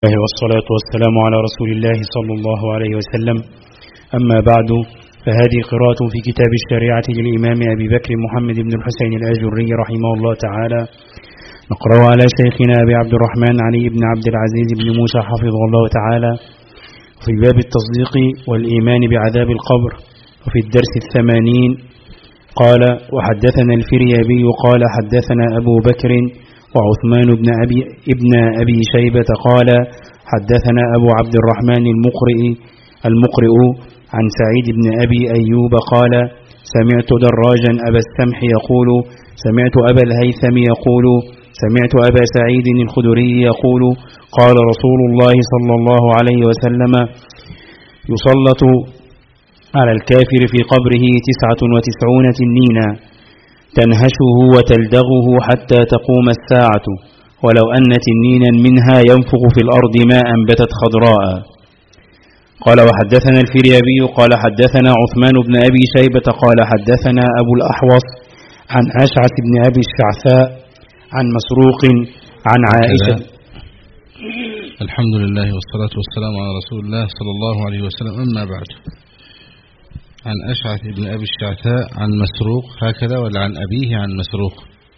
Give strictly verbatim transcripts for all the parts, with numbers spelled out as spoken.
والصلاة والسلام على رسول الله صلى الله عليه وسلم. أما بعد، فهذه قراءة في كتاب الشريعة للإمام أبي بكر محمد بن الحسين الآجري رحمه الله تعالى، نقرأ على شيخنا أبي عبد الرحمن علي بن عبد العزيز بن موسى حفظه الله تعالى في باب التصديق والإيمان بعذاب القبر. وفي الدرس الثمانين قال: وحدثنا الفريابي قال حدثنا أبو بكر وعثمان بن أبي, ابن أبي شيبة قال حدثنا أبو عبد الرحمن المقرئ المقرئ عن سعيد بن أبي أيوب قال: سمعت دراجا أبا السمح يقول: سمعت أبا الهيثم يقول: سمعت أبا سعيد الخدري يقول: قال رسول الله صلى الله عليه وسلم: يسلط على الكافر في قبره تسعة وتسعون تنينا تنهشه وتلدغه حتى تقوم الساعة، ولو أن تنينا منها ينفخ في الأرض ما أنبتت خضراء. قال: وحدثنا الفريابي قال حدثنا عثمان بن أبي شيبة قال حدثنا أبو الأحوص عن أشعث بن أبي الشعثاء عن مسروق عن عائشة. الحمد لله والصلاة والسلام على رسول الله صلى الله عليه وسلم. أما بعد، عن أشعث بن أبي الشعثاء عن مسروق، هكذا ولا عن أبيه عن مسروق؟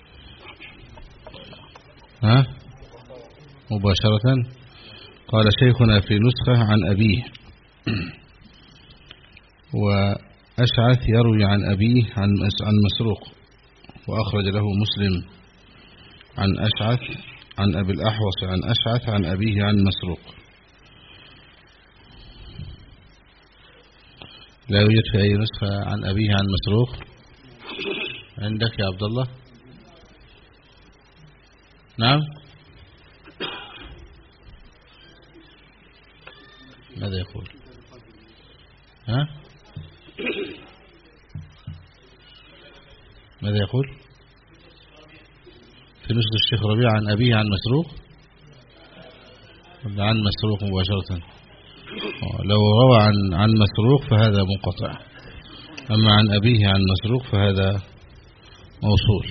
ها مباشرة. قال شيخنا في نسخة عن أبيه، وأشعث يروي عن أبيه عن مسروق، وأخرج له مسلم عن أشعث عن أبي الأحوص عن أشعث عن أبيه عن مسروق. لا يوجد في أي نسخة عن أبيه عن مسروق عندك يا عبد الله؟ نعم. ماذا يقول؟ ها؟ ماذا يقول؟ في نسخة الشيخ ربيع عن أبيه عن مسروق ولا عن مسروق مباشرة؟ لو روى عن عن مسروق فهذا منقطع، أما عن أبيه عن مسروق فهذا موصول.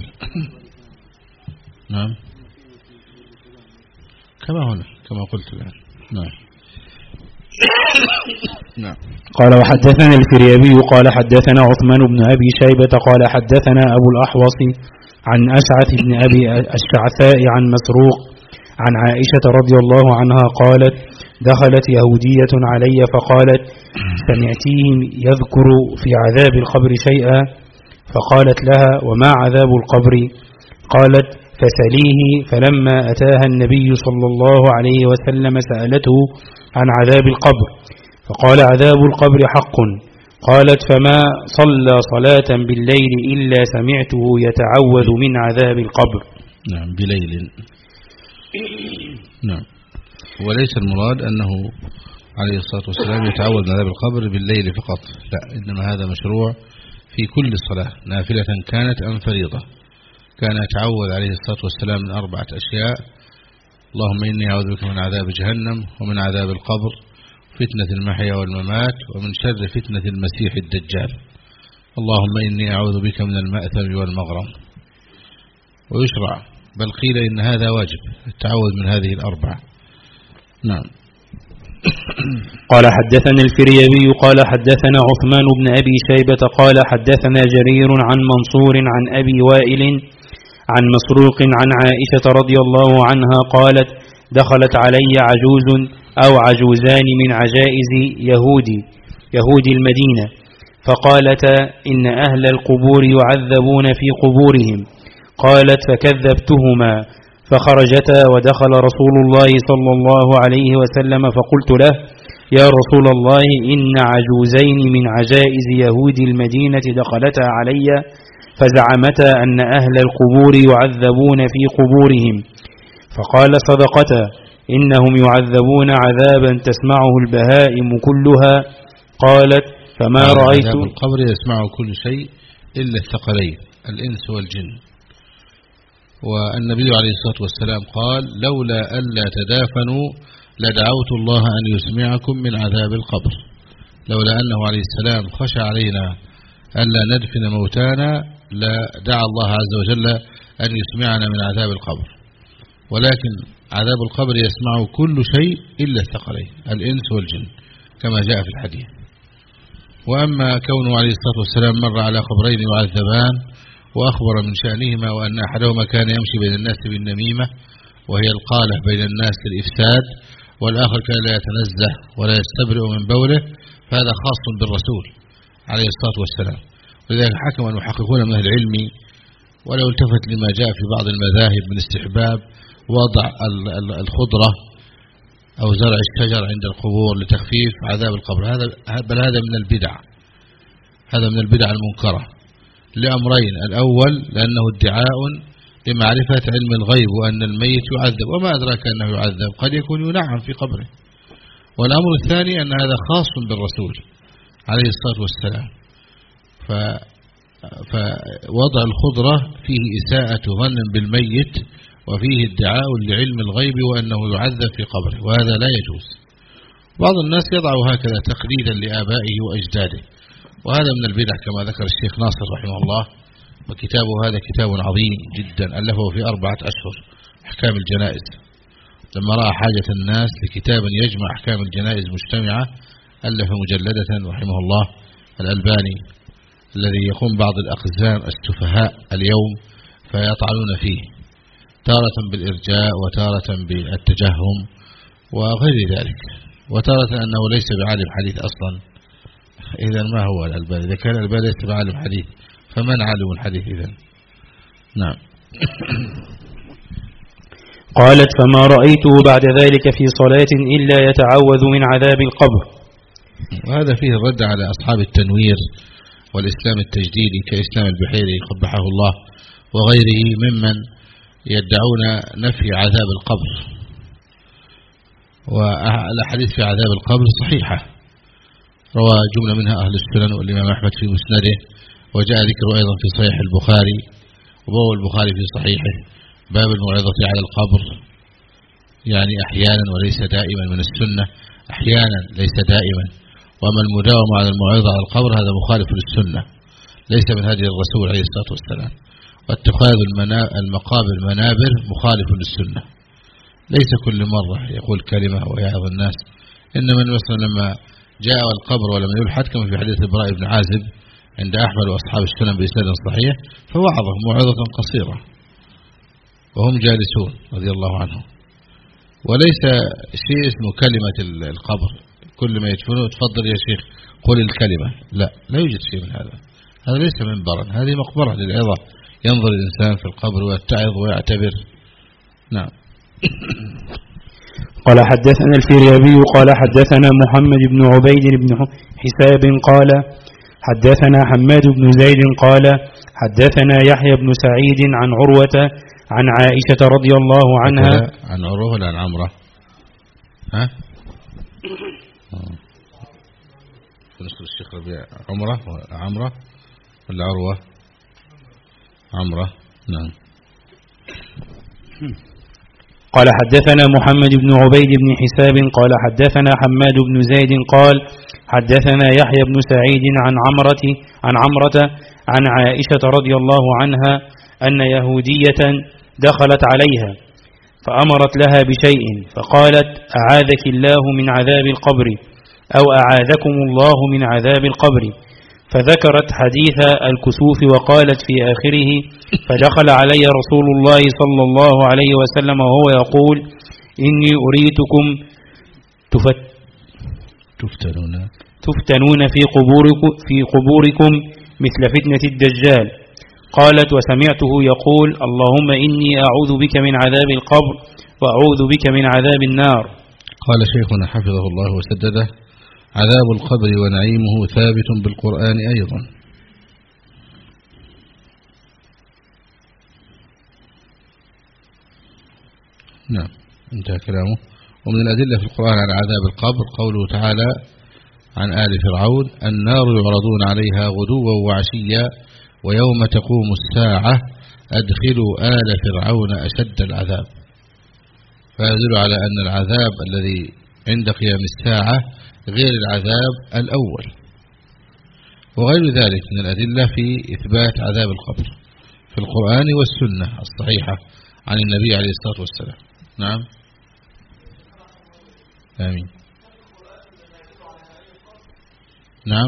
نعم، كما هنا كما قلت الآن. نعم. نعم. قال: وحدثنا الفريابي قال حدثنا عثمان بن أبي شيبة قال حدثنا أبو الأحوص عن أشعث بن أبي الشعثاء عن مسروق عن عائشة رضي الله عنها قالت: دخلت يهودية علي فقالت: سمعتيه يذكر في عذاب القبر شيئا؟ فقالت لها: وما عذاب القبر؟ قالت: فسليه. فلما أتاها النبي صلى الله عليه وسلم سألته عن عذاب القبر، فقال: عذاب القبر حق. قالت: فما صلى صلاة بالليل إلا سمعته يتعوذ من عذاب القبر. نعم، بليل. نعم. وليس المراد أنه عليه الصلاة والسلام يتعوذ من عذاب القبر بالليل فقط، لا، إنما هذا مشروع في كل صلاة، نافلة كانت أم فريضة. كان يتعوذ عليه الصلاة والسلام من أربعة أشياء: اللهم إني أعوذ بك من عذاب جهنم، ومن عذاب القبر، فتنة المحيا والممات، ومن شر فتنة المسيح الدجال. اللهم إني أعوذ بك من المأثم والمغرم. ويشرع، بل قيل إن هذا واجب، التعوذ من هذه الأربعة. نعم. قال: حدثنا الفريابي قال حدثنا عثمان بن أبي شيبة قال حدثنا جرير عن منصور عن أبي وائل عن مسروق عن عائشة رضي الله عنها قالت: دخلت علي عجوز أو عجوزان من عجائز يهودي يهود المدينة، فقالتا: إن أهل القبور يعذبون في قبورهم. قالت: فكذبتهما، فخرجتا ودخل رسول الله صلى الله عليه وسلم، فقلت له: يا رسول الله، إن عجوزين من عجائز يهود المدينة دخلتا علي فزعمتا أن أهل القبور يعذبون في قبورهم. فقال: صدقتا، إنهم يعذبون عذابا تسمعه البهائم كلها. قالت: فما رأيت. عذاب القبر يسمعه كل شيء إلا الثقلين، الإنس والجن. والنبي عليه الصلاة والسلام قال: لولا ألا تدافنوا لدعوت الله أن يسمعكم من عذاب القبر. لولا أنه عليه السلام خشى علينا ألا ندفن موتانا لدعا الله عز وجل أن يسمعنا من عذاب القبر. ولكن عذاب القبر يسمعه كل شيء إلا الثقلين الإنس والجن كما جاء في الحديث. وأما كونه عليه الصلاة والسلام مر على قبرين يعذبان وأخبر من شأنهما وأن أحدهما كان يمشي بين الناس بالنميمة وهي القالة بين الناس للإفساد، والآخر كان لا يتنزه ولا يستبرئ من بوله، فهذا خاص بالرسول عليه الصلاة والسلام. ولذلك حكم المحققون من أهل العلم ولو التفت لما جاء في بعض المذاهب من استحباب وضع الخضرة أو زرع الشجر عند القبور لتخفيف عذاب القبر، هذا بل هذا من البدع، هذا من البدع المنكرة لأمرين: الأول لأنه ادعاء لمعرفة علم الغيب وأن الميت يعذب، وما أدراك أنه يعذب، قد يكون ينعم في قبره. والأمر الثاني أن هذا خاص بالرسول عليه الصلاة والسلام، فوضع الخضرة فيه إساءة ظن بالميت وفيه ادعاء لعلم الغيب وأنه يعذب في قبره، وهذا لا يجوز. بعض الناس يضع هكذا تقليدا لآبائه وأجداده، وهذا من البدع كما ذكر الشيخ ناصر رحمه الله، وكتابه هذا كتاب عظيم جدا ألفه في أربعة أشهر، أحكام الجنائز. لما رأى حاجة الناس لكتاب يجمع أحكام الجنائز مجتمعة ألف مجلدة رحمه الله. الألباني الذي يقوم بعض الأقزام السفهاء اليوم فيطعنون فيه تارة بالإرجاء وتارة بالتجهم وغير ذلك، وتارة أنه ليس بعالم حديث أصلا. إذن ما هو الألباني؟ إذا كان الألباني ليس بعالم حديث فمن عالم الحديث إذن؟ نعم. قالت: فما رأيته بعد ذلك في صلاة إلا يتعوذ من عذاب القبر. وهذا فيه الرد على أصحاب التنوير والإسلام التجديدي كإسلام البحيري قبحه الله وغيره ممن يدعون نفي عذاب القبر. والأحاديث في عذاب القبر صحيحة، روى جملة منها أهل السنن والإمام أحمد في مسنده، وجاء ذكره أيضا في صحيح البخاري، وبوى البخاري في صحيحه باب الموعظة على القبر، يعني أحيانا وليس دائما من السنة، أحيانا ليس دائما. وأما المداومة على الموعظة على القبر هذا مخالف للسنة، ليس من هدي الرسول عليه الصلاة والسلام. واتخاذ المقابر منابر مخالف للسنة، ليس كل مرة يقول كلمة ويعظ الناس، إنما مثلا لما جاء القبر ولم يلحد كما في حديث البراء بن عازب عند أحمد وأصحاب السنن بإسناد صحيح، فوعظهم موعظة قصيرة وهم جالسون رضي الله عنهم، وليس شيء اسمه كلمة القبر، كل ما يدفنه تفضل يا شيخ قل الكلمة، لا لا يوجد شيء من هذا، هذا ليس منبرا، هذه مقبرة للعظة، ينظر الإنسان في القبر ويتعظ ويعتبر. نعم. قال: حدثنا الفريابي قال حدثنا محمد بن عبيد بن حساب قال حدثنا حماد بن زيد قال حدثنا يحيى بن سعيد عن عروة عن عائشة رضي الله عنها. عن عروة ولا عن عمرة؟ ها؟ نسأل الشيخ ربيع، عمرة ولا عمرة ولا عروة؟ عمرة. نعم. قال حدثنا محمد بن عبيد بن حساب قال حدثنا حماد بن زيد قال حدثنا يحيى بن سعيد عن عمرة عن عمرة عن عائشة رضي الله عنها أن يهودية دخلت عليها فأمرت لها بشيء فقالت: أعاذك الله من عذاب القبر أو أعاذكم الله من عذاب القبر، فذكرت حديث الكسوف وقالت في آخره: فدخل علي رسول الله صلى الله عليه وسلم وهو يقول: إني أريتكم تفت تفتنون تفتنون في قبوركم, في قبوركم مثل فتنة الدجال. قالت: وسمعته يقول: اللهم إني أعوذ بك من عذاب القبر وأعوذ بك من عذاب النار. قال شيخنا حفظه الله وسدده: عذاب القبر ونعيمه ثابت بالقرآن أيضا. نعم، انتهى كلامه. ومن الأدلة في القرآن على عذاب القبر قوله تعالى عن آل فرعون: النار يعرضون عليها غدوا وعشيا ويوم تقوم الساعة أدخلوا آل فرعون أشد العذاب. فيدل على أن العذاب الذي عند قيام الساعة غير العذاب الأول. وغير ذلك من الأدلة في إثبات عذاب القبر في القرآن والسنة الصحيحة عن النبي عليه الصلاة والسلام. نعم. آمين. نعم،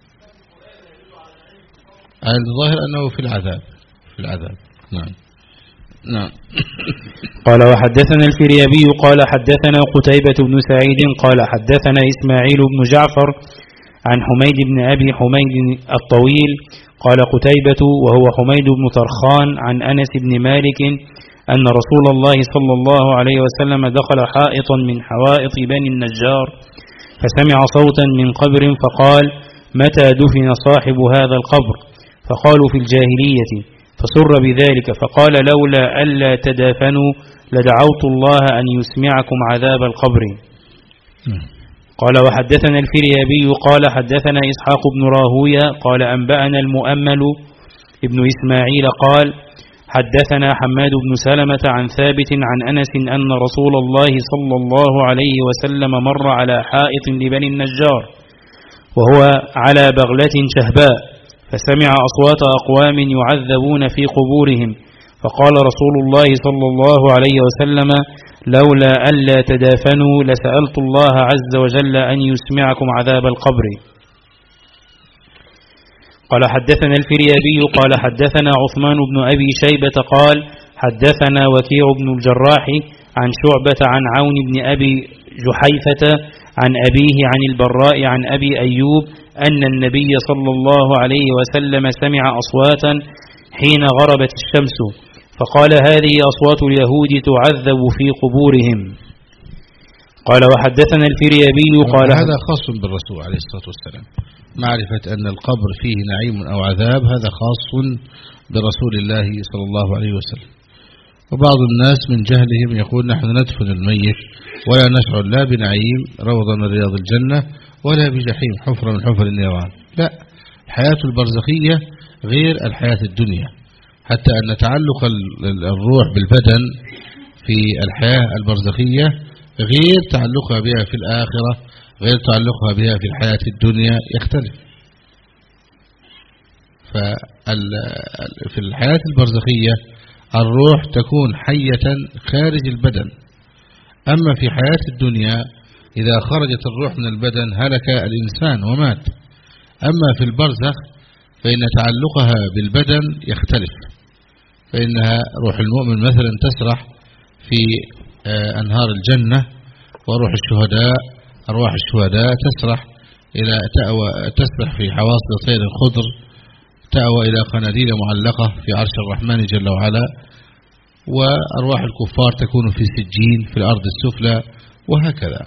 الظاهر أنه في العذاب في العذاب. نعم نعم. قال وحدثنا الفريابي قال حدثنا قتيبة بن سعيد قال حدثنا إسماعيل بن جعفر عن حميد بن أبي حميد الطويل قال قتيبة وهو حميد بن طرخان عن أنس بن مالك أن رسول الله صلى الله عليه وسلم دخل حائطا من حوائط بني النجار فسمع صوتا من قبر فقال متى دفن صاحب هذا القبر؟ فقالوا في الجاهلية، فسر بذلك فقال لولا ألا تدافنوا لدعوت الله أن يسمعكم عذاب القبر. قال وحدثنا الفريابي قال حدثنا إسحاق بن راهوية قال أنبأنا المؤمل ابن إسماعيل قال حدثنا حماد بن سلمة عن ثابت عن أنس أن رسول الله صلى الله عليه وسلم مر على حائط لبني النجار وهو على بغلة شهباء فسمع أصوات أقوام يعذبون في قبورهم فقال رسول الله صلى الله عليه وسلم لولا ألا تدافنوا لسألت الله عز وجل أن يسمعكم عذاب القبر. قال حدثنا الفريابي قال حدثنا عثمان بن أبي شيبة قال حدثنا وكيع بن الجراح عن شعبة عن عون بن أبي جحيفة عن أبيه عن البراء عن أبي أيوب أن النبي صلى الله عليه وسلم سمع أصواتا حين غربت الشمس فقال هذه أصوات اليهود تعذب في قبورهم. قال وحدثنا الفريابي قال هذا خاص بالرسول عليه الصلاة والسلام، معرفة أن القبر فيه نعيم أو عذاب هذا خاص برسول الله صلى الله عليه وسلم. وبعض الناس من جهلهم يقول نحن ندفن الميت ولا نشعر لا بنعيم روضة من رياض الجنة ولا بجحيم حفرة من حفر النيران. لا، الحياة البرزخية غير الحياة الدنيا، حتى أن تعلق الروح بالبدن في الحياة البرزخية غير تعلقها بها في الآخرة، غير تعلقها بها في الحياة الدنيا يختلف. ففي الحياة البرزخية الروح تكون حية خارج البدن، أما في حياة الدنيا إذا خرجت الروح من البدن هلك الإنسان ومات. أما في البرزخ فإن تعلقها بالبدن يختلف، فإنها روح المؤمن مثلا تسرح في أنهار الجنة، وروح الشهداء أرواح الشهداء تسرح إلى تأوى تسرح في حواصل طير خضر، تأوى إلى قناديل معلقة في عرش الرحمن جل وعلا. وأرواح الكفار تكون في سجين في الأرض السفلى، وهكذا.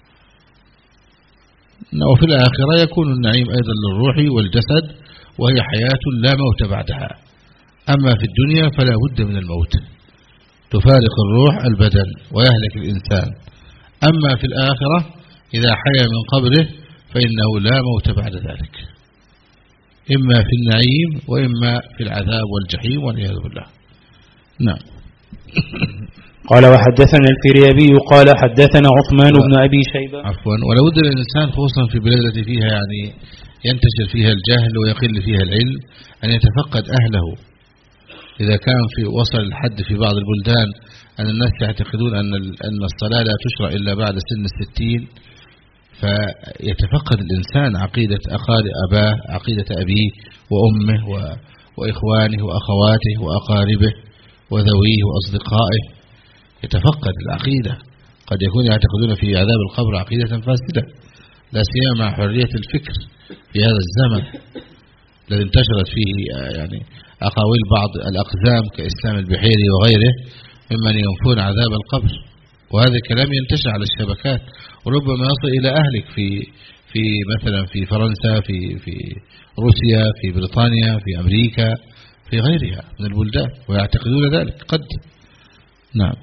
وفي الآخرة يكون النعيم أيضا للروح والجسد، وهي حياة لا موت بعدها. أما في الدنيا فلا بد من الموت، تفارق الروح البدن ويهلك الإنسان. أما في الآخرة إذا حيا من قبره فإنه لا موت بعد ذلك، إما في النعيم وإما في العذاب والجحيم والعياذ بالله. نعم. قال وحدثنا الفريابي قال حدثنا عثمان بن أبي شيبة. عفوا. ولا بد للإنسان خصوصا في البلاد التي فيها يعني ينتشر فيها الجهل ويقل فيها العلم أن يتفقد أهله. إذا كان في وصل الحد في بعض البلدان أن الناس يعتقدون أن أن الصلاة لا تشرع إلا بعد سن الستين، فيتفقد الإنسان عقيدة أخال أباه، عقيدة أبيه وأمه وإخوانه وأخواته وأقاربه وذويه وأصدقائه، يتفقد العقيدة. قد يكون يعتقدون في عذاب القبر عقيدة فاسدة، لا سيما مع حرية الفكر في هذا الزمن الذي انتشرت فيه يعني أقاويل بعض الأقزام كإسلام البحيري وغيره ممن ينفون عذاب القبر. وهذا الكلام ينتشر على الشبكات، وربما يصل إلى أهلك في في مثلا في فرنسا، في في روسيا، في بريطانيا، في أمريكا، في غيرها من البلدان، ويعتقدون ذلك قد. نعم.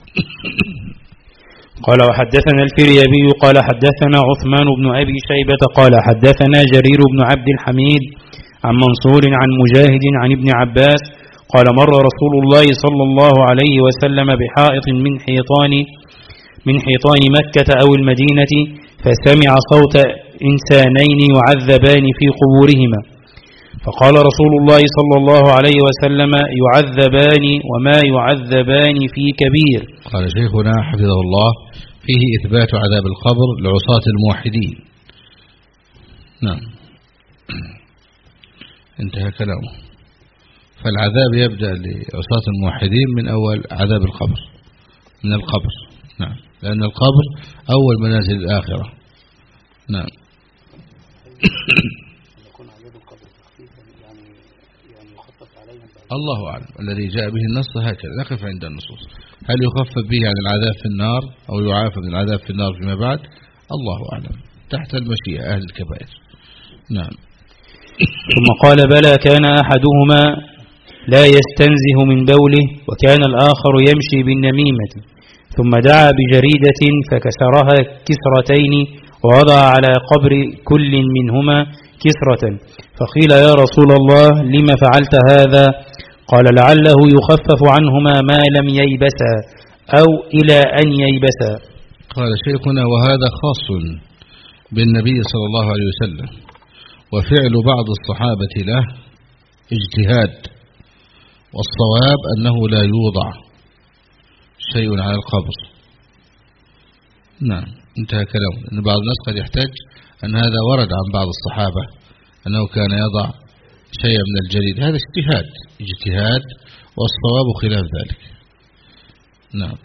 قال وحدثنا الفريابي قال حدثنا عثمان بن أبي شيبة قال حدثنا جرير بن عبد الحميد عن منصور عن مجاهد عن ابن عباس قال مر رسول الله صلى الله عليه وسلم بحائط من حيطان من حيطان مكة أو المدينة فسمع صوت إنسانين يعذبان في قبورهما، فقال رسول الله صلى الله عليه وسلم يعذبان وما يعذبان في كبير. قال شيخنا حفظه الله فيه إثبات عذاب القبر لعصاة الموحدين. نعم، انتهى كلامه. فالعذاب يبدأ لعصاة الموحدين من أول عذاب القبر، من القبر. نعم، لأن القبر أول منازل الآخرة. نعم. الله أعلم، الذي جاء به النص هكذا، نقف عند النصوص. هل يخفف به عن العذاب في النار أو يعافى من العذاب في النار فيما بعد؟ الله أعلم، تحت المشيئة أهل الكبائر. نعم. ثم قال: بلى كان أحدهما لا يستنزه من بوله وكان الآخر يمشي بالنميمة، ثم دعا بجريدة فكسرها كسرتين ووضع على قبر كل منهما كسرة، فقيل: يا رسول الله لما فعلت هذا؟ قال: لعله يخفف عنهما ما لم ييبسا أو إلى أن ييبسا. قال شيخنا: وهذا خاص بالنبي صلى الله عليه وسلم، وفعل بعض الصحابة له اجتهاد، والصواب أنه لا يوضع شيء على القبر. نعم، انتهى كلامه. أن بعض الناس قد يحتاج أن هذا ورد عن بعض الصحابة أنه كان يضع شيء من الجليد، هذا اجتهاد اجتهاد والصواب خلاف ذلك. نعم.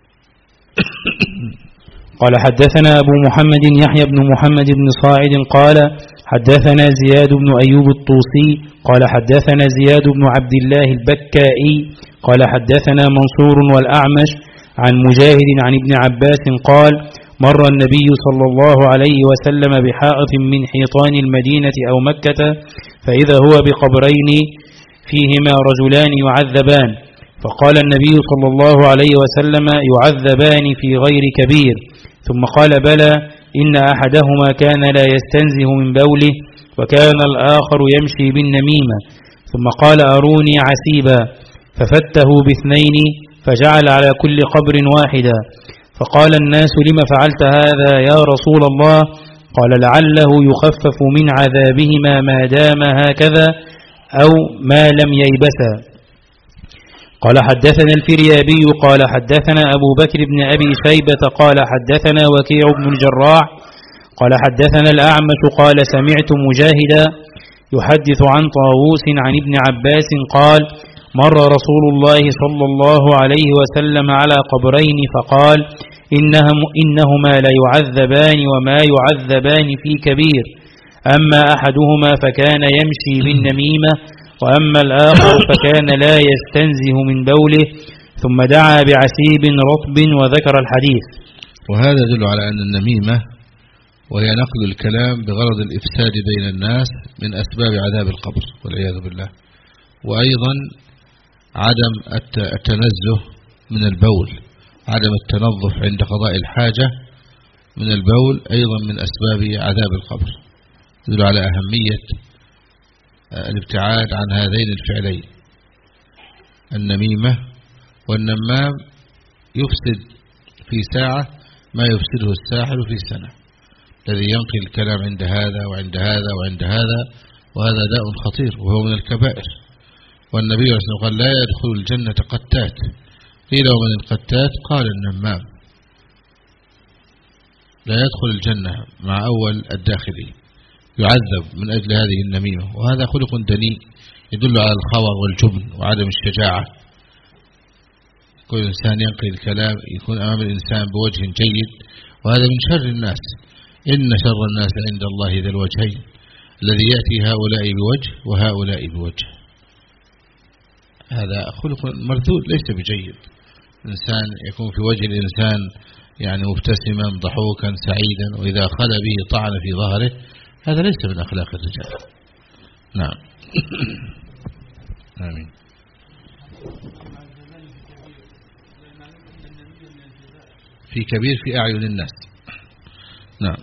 قال: حدثنا أبو محمد يحيى بن محمد بن صاعد قال: حدثنا زياد بن أيوب الطوسي قال: حدثنا زياد بن عبد الله البكائي قال: حدثنا منصور والأعمش عن مجاهد عن ابن عباس قال: مر النبي صلى الله عليه وسلم بحائط من حيطان المدينة أو مكة، فإذا هو بقبرين فيهما رجلان يعذبان، فقال النبي صلى الله عليه وسلم: يعذبان في غير كبير. ثم قال: بلى، إن أحدهما كان لا يستنزه من بوله وكان الآخر يمشي بالنميمة. ثم قال: أروني عسيبا، ففته باثنين فجعل على كل قبر واحدا، فقال الناس: لما فعلت هذا يا رسول الله؟ قال: لعله يخفف من عذابهما ما دام هكذا أو ما لم ييبسا. قال: حدثنا الفريابي قال: حدثنا أبو بكر بن أبي شيبة قال: حدثنا وكيع بن الجراح قال: حدثنا الأعمش قال: سمعت مجاهدا يحدث عن طاووس عن ابن عباس قال: مر رسول الله صلى الله عليه وسلم على قبرين فقال: إنهم إنهما ليعذبان وما يعذبان في كبير، أما أحدهما فكان يمشي بالنميمة، وأما الآخر فكان لا يستنزه من بوله، ثم دعا بعسيب رطب وذكر الحديث. وهذا يدل على أن النميمة وهي نقل الكلام بغرض الإفساد بين الناس من أسباب عذاب القبر والعياذ بالله. وأيضا عدم التنزه من البول، عدم التنظف عند قضاء الحاجة من البول أيضا من أسباب عذاب القبر، يدل على أهمية الابتعاد عن هذين الفعلين، النميمة والنمام يفسد في ساعة ما يفسده الساحر في سنة، الذي ينقل الكلام عند هذا وعند هذا وعند هذا، وهذا داء خطير وهو من الكبائر. والنبي صلى الله عليه وسلم قال: لا يدخل الجنة قتات. قيل: ومن القتات؟ قال: النمام. لا يدخل الجنة مع أول الداخلين، يعذب من أجل هذه النميمة، وهذا خلق دنيء يدل على الخور والجبن وعدم الشجاعة. كل إنسان ينقل الكلام يكون أمام الإنسان بوجه جيد، وهذا من شر الناس. إن شر الناس عند الله ذا الوجهين، الذي يأتي هؤلاء بوجه وهؤلاء بوجه، هذا خلق مرذول ليس بجيد. إنسان يكون في وجه الإنسان يعني مبتسما ضحوكا سعيدا، وإذا خلى به طعن في ظهره، هذا ليس من أخلاق الرجال. نعم. آمين. في كبير في أعين الناس. نعم.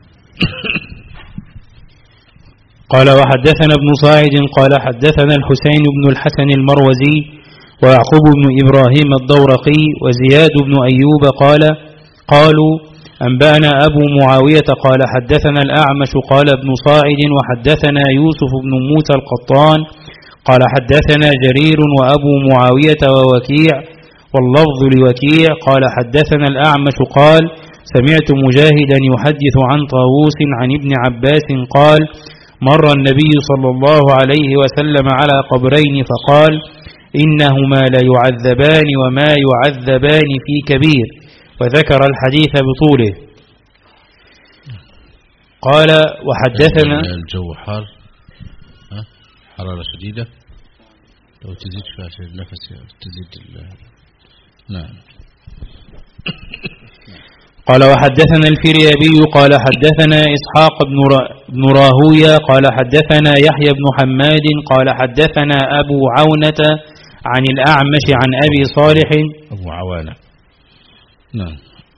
قال: وحدثنا ابن صاعد قال: حدثنا الحسين بن الحسن المروزي ويعقوب بن إبراهيم الدورقي وزياد بن أيوب قال: قالوا: أنبأنا أبو معاوية قال: حدثنا الأعمش قال ابن صاعد: وحدثنا يوسف بن موسى القطان قال: حدثنا جرير وأبو معاوية ووكيع، واللفظ لوكيع قال: حدثنا الأعمش قال: سمعت مجاهدا يحدث عن طاووس عن ابن عباس قال مر النبي صلى الله عليه وسلم على قبرين فقال إنهما ليعذبان وما يعذبان في كبير، وذكر الحديث بطوله. قال وحدثنا الجو حار، حرارة شديدة، لو تزيد شوية النفس تزيد ال... نعم. قال وحدثنا الفريابي قال حدثنا إسحاق بن راهوية قال حدثنا يحيى بن حماد قال حدثنا أبو عونة عن الأعمش عن أبي صالح أبو عوانة نعم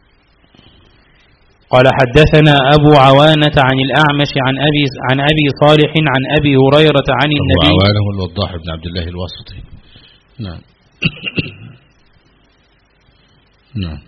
قال حدثنا أبو عوانة عن الأعمش عن أبي عن أبي صالح عن أبي هريرة عن النبي. أبو عوانة هو الوضاح بن عبد الله الواسطي. نعم نعم.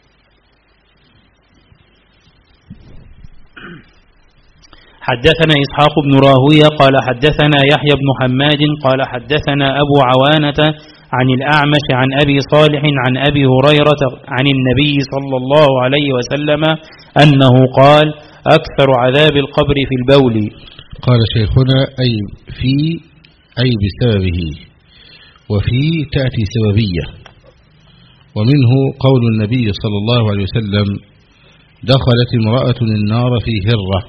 حدثنا إسحاق بن راهوية قال حدثنا يحيى بن حماد قال حدثنا أبو عوانة عن الأعمش عن أبي صالح عن أبي هريرة عن النبي صلى الله عليه وسلم أنه قال أكثر عذاب القبر في البول. قال شيخنا أي في أي بسببه، وفي تأتي سببية، ومنه قول النبي صلى الله عليه وسلم دخلت امرأة النار في هرة،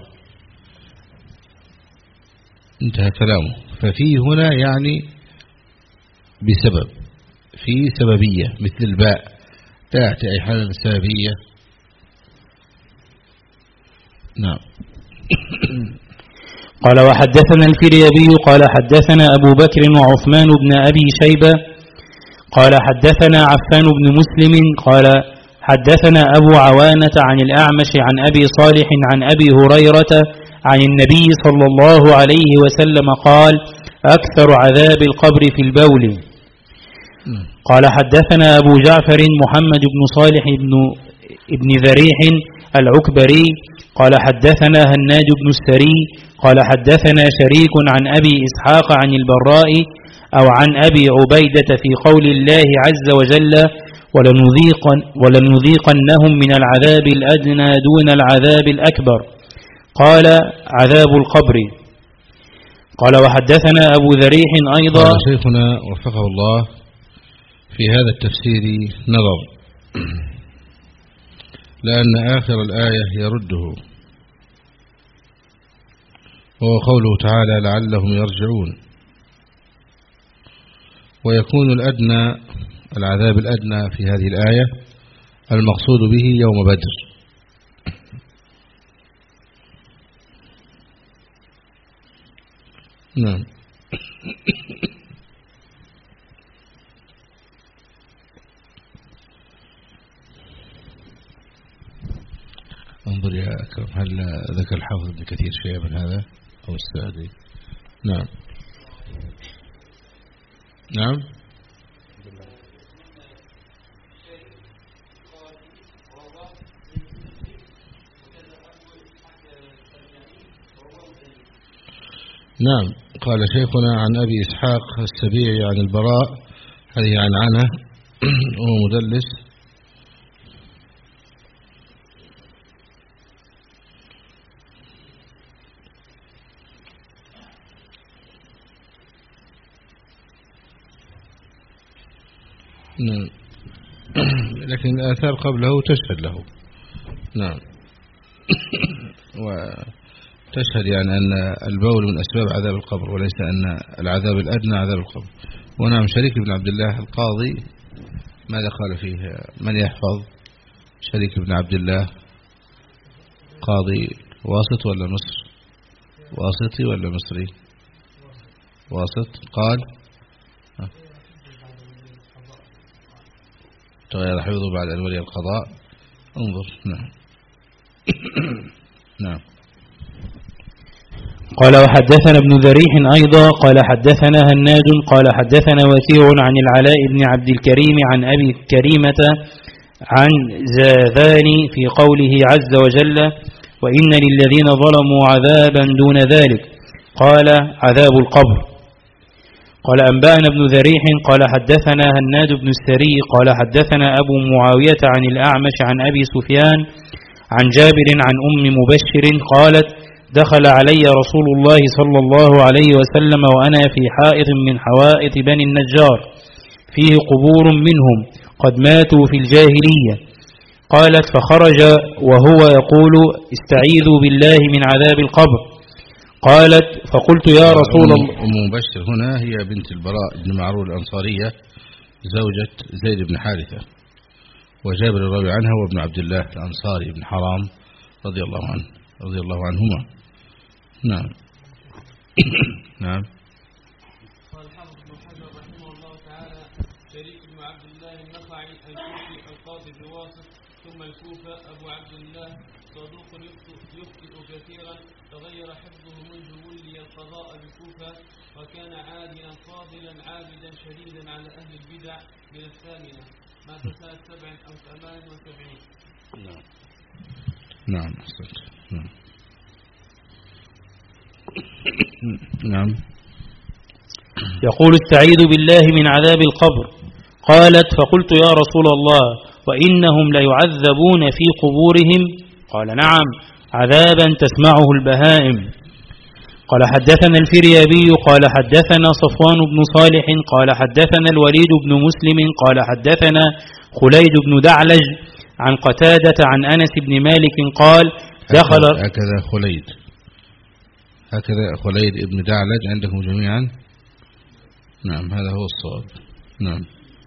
انتهى كلامه. ففي هنا يعني بسبب، في سببية مثل الباء تأتي أي حالة سببية. نعم. قال وحدثنا الفريابي قال حدثنا أبو بكر وعثمان بن أبي شيبة قال حدثنا عفان بن مسلم قال حدثنا أبو عوانة عن الأعمش عن أبي صالح عن أبي هريرة عن النبي صلى الله عليه وسلم قال أكثر عذاب القبر في البول. قال حدثنا أبو جعفر محمد بن صالح بن ابن ذريح العكبري قال حدثنا هناد بن السري قال حدثنا شريك عن أبي إسحاق عن البراء أو عن أبي عبيدة في قول الله عز وجل ولنذيقن ولنذيقنهم من العذاب الأدنى دون العذاب الأكبر، قال عذاب القبر. قال وحدثنا أبو ذريح أيضا. قال شيخنا وفقه الله في هذا التفسير نظر، لأن آخر الآية يرده، وهو قوله تعالى لعلهم يرجعون، ويكون الأدنى العذاب الأدنى في هذه الآية المقصود به يوم بدر. نعم. انظر يا أكرم، هل ذكر الحافظ ابن كثير شيئا من هذا أو السعدي؟ نعم نعم. نعم. قال شيخنا عن أبي إسحاق السبيعي عن البراء، هذه عن عنه وهو مدلس. نعم. لكن الآثار قبله تشهد له. نعم. وتشهد يعني أن البول من أسباب عذاب القبر، وليس أن العذاب الأدنى عذاب القبر. ونعم شريك بن عبد الله القاضي ماذا قال فيه؟ من يحفظ شريك بن عبد الله قاضي واسط ولا مصر؟ واسطي ولا مصري؟ واسط. قال تغير حفظه بعد أن ولي القضاء. انظر. نعم. نعم. قال وحدثنا ابن ذريح أيضا قال حدثنا هناد قال حدثنا وكيع عن العلاء بن عبد الكريم عن أبي كريمة عن زاذان في قوله عز وجل وإن للذين ظلموا عذابا دون ذلك، قال عذاب القبر. قال أنبأنا ابن ذريح قال حدثنا هناد بن السري قال حدثنا أبو معاوية عن الأعمش عن أبي سفيان عن جابر عن أم مبشر قالت دخل علي رسول الله صلى الله عليه وسلم وأنا في حائط من حوائط بني النجار فيه قبور منهم قد ماتوا في الجاهلية. قالت فخرج وهو يقول استعيذوا بالله من عذاب القبر. قالت فقلت يا رسول الله. أم مبشر هنا هي بنت البراء بن معرور الأنصارية زوجة زيد بن حارثة، وجابر الراوي عنها وابن عبد الله الأنصاري بن حرام رضي الله عنه رضي الله عنهما. نعم. نعم. قال الحافظ ابن حجر رحمه الله تعالى شريك بن عبد الله النخعي الكوفي القاضي بواسط ثم الكوفة أبو عبد الله صدوق يخطئ كثيرا تغير حفظه منذ ولي القضاء بالكوفة وكان عاليا فاضلا عابدا شديدا على أهل البدع من الثامنة مات سنة سبع أو ثمان وسبعين. نعم. نعم. نعم. نعم. يقول استعيذ بالله من عذاب القبر. قالت فقلت يا رسول الله وإنهم ليعذبون في قبورهم؟ قال نعم عذابا تسمعه البهائم. قال حدثنا الفريابي قال حدثنا صفوان بن صالح قال حدثنا الوليد بن مسلم قال حدثنا خليد بن دعلج عن قتادة عن أنس بن مالك قال دخل هكذا خليد هكذا خليد ابن دعلج عندكم جميعا. نعم هذا هو الصواب. نعم.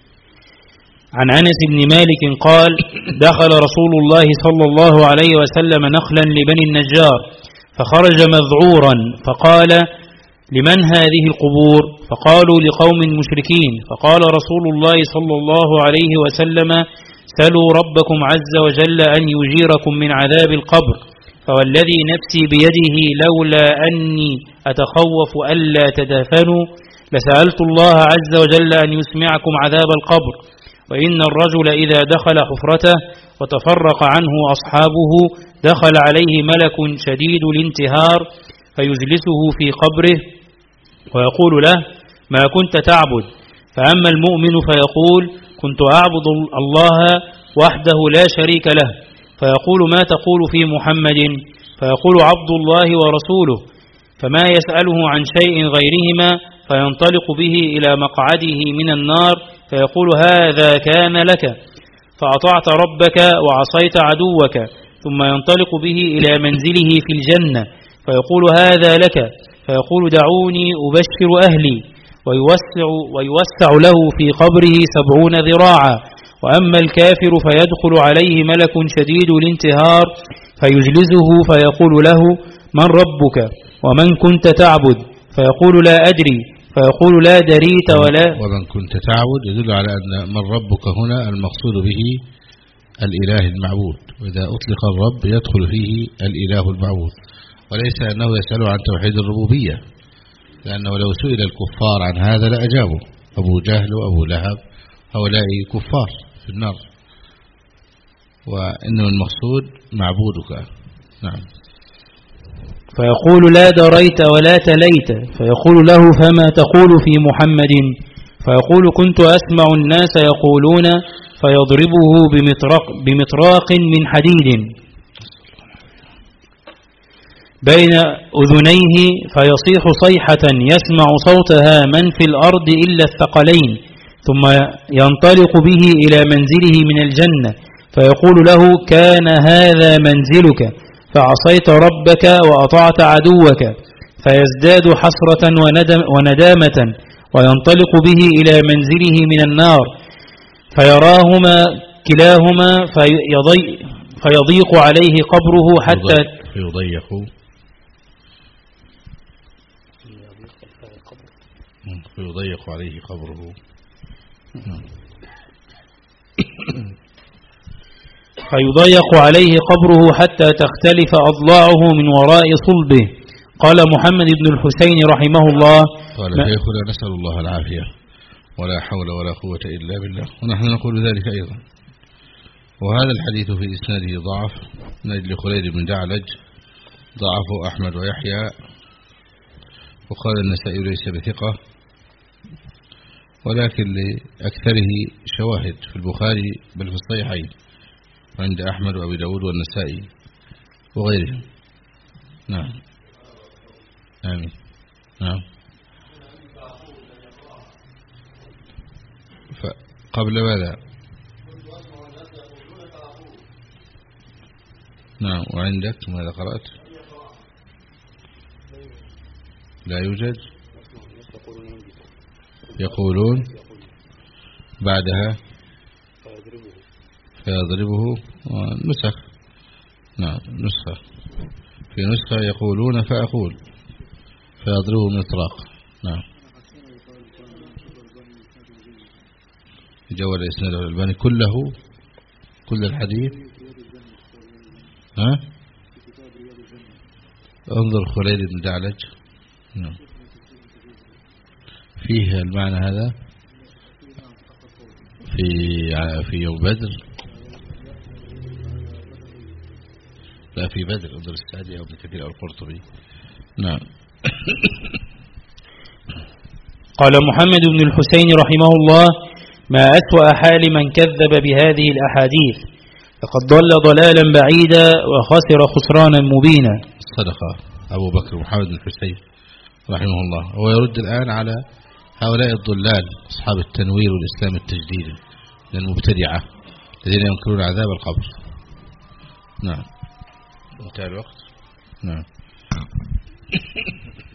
عن أنس بن مالك قال دخل رسول الله صلى الله عليه وسلم نخلا لبني النجار فخرج مذعورا فقال لمن هذه القبور؟ فقالوا لقوم مشركين. فقال رسول الله صلى الله عليه وسلم سلوا ربكم عز وجل أن يجيركم من عذاب القبر فوالذي نفسي بيده لولا أني أتخوف ألا تدفنوا لسألت الله عز وجل أن يسمعكم عذاب القبر. وإن الرجل إذا دخل حفرته وتفرق عنه أصحابه دخل عليه ملك شديد الانتهار فيجلسه في قبره ويقول له ما كنت تعبد؟ فأما المؤمن فيقول كنت أعبد الله وحده لا شريك له. فيقول ما تقول في محمد؟ فيقول عبد الله ورسوله، فما يسأله عن شيء غيرهما فينطلق به إلى مقعده من النار فيقول هذا كان لك فأطعت ربك وعصيت عدوك، ثم ينطلق به إلى منزله في الجنة فيقول هذا لك فيقول دعوني أبشر أهلي ويوسع, ويوسع له في قبره سبعون ذراعا. وأما الكافر فيدخل عليه ملك شديد الانتهار فيجلسه فيقول له من ربك ومن كنت تعبد؟ فيقول لا أدري فيقول لا دريت ولا. ومن كنت تعبد يدل على أن من ربك هنا المقصود به الإله المعبود، وإذا أطلق الرب يدخل فيه الإله المعبود، وليس أنه يسأل عن توحيد الربوبية، لأنه لو سئل الكفار عن هذا لأجابوا. أبو جهل وأبو لهب هؤلاء كفار في النار، وإنما المقصود معبودك. نعم. فيقول لا دريت ولا تليت فيقول له فما تقول في محمد؟ فيقول كنت أسمع الناس يقولون فيضربه بمطرق, بمطراق من حديد بين أذنيه فيصيح صيحة يسمع صوتها من في الأرض إلا الثقلين، ثم ينطلق به إلى منزله من الجنة فيقول له كان هذا منزلك فعصيت ربك وأطعت عدوك، فيزداد حسرة وندم وندامة وينطلق به إلى منزله من النار فيراهما كلاهما فيضيق, فيضيق عليه قبره حتى فيضيق فيضيق عليه قبره فيضيق عليه قبره حتى تختلف أضلاعه من وراء صلبه. قال محمد بن الحسين رحمه الله قال شيخنا نسأل الله العافية ولا حول ولا قوة إلا بالله، ونحن نقول ذلك أيضا. وهذا الحديث في إسناده ضعف من أجل خليد بن دعلج ضعفه أحمد ويحيى، وقال النسائي ليس بثقة، ولكن لأكثره شواهد في البخاري بل في الصحيحين عند أحمد وأبي داود والنسائي وغيرهم. نعم آمين. نعم. فقبل ماذا؟ نعم. وعندك ماذا قرأت؟ لا يوجد. يقولون بعدها فيضربه نسخ. نعم نسخة. في نسخة يقولون فأقول فيضربه مطراق. نعم. جود الإسناد الألباني كله كل الحديث. ها؟ انظر خليل بن دعلج. نعم. فيه المعنى هذا في في يوم بدر. لا في بدر انظر السعدي أو ابن كثير أو القرطبي. نعم. قال محمد بن الحسين رحمه الله: ما أسوأ حال من كذب بهذه الأحاديث، لقد ضل ضلالا بعيدا وخسر خسرانا مبينا. صدق أبو بكر محمد بن الحسين رحمه الله. هو يرد الآن على هؤلاء الضلال أصحاب التنوير والإسلام التجديدي من المبتدعة الذين ينكرون عذاب القبر. نعم. انتهى الوقت. نعم.